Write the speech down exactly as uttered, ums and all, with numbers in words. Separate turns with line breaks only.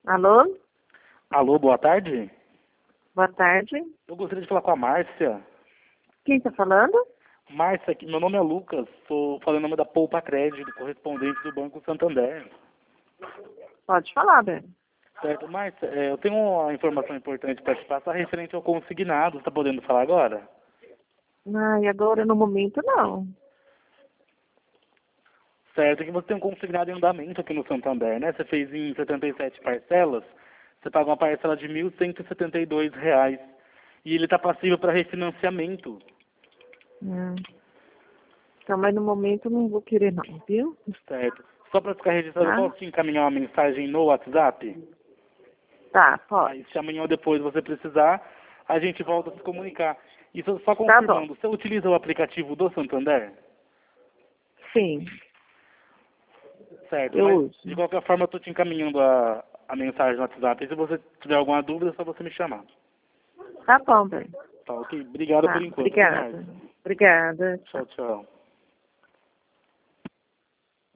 Alô?
Alô, boa tarde.
Boa tarde.
Eu gostaria de falar com a Márcia.
Quem está falando?
Márcia, aqui- meu nome é Lucas, estou falando em nome da Poupa Crédito, correspondente do Banco Santander.
Pode falar, Bem.
Certo, Márcia, é, eu tenho uma informação importante para te passar referente ao consignado. Você está podendo falar agora?
Ai, agora no momento não.
Certo, que você tem um consignado em andamento aqui no Santander, né? Você fez em setenta e sete parcelas, você paga uma parcela de mil cento e setenta e dois reais. E ele está passível para refinanciamento.
Hum. Então, mas no momento não vou querer não, viu?
Certo. Só para ficar registrado, eu
Tá?
posso te encaminhar uma mensagem no WhatsApp?
Tá, pode.
Aí se amanhã ou depois você precisar, a gente volta a se comunicar. E só, só
Tá bom.
confirmando, você utiliza o aplicativo do Santander?
Sim,
Certo,
eu
mas
uso.
de qualquer forma eu estou te encaminhando a, a mensagem no WhatsApp. E se você tiver alguma dúvida, é só você me chamar.
Tá bom, Bem.
Tá ok? Obrigado por
Tá,
enquanto, viu,
obrigada.
Márcia?
Obrigada. Tchau.
Tchau, tchau.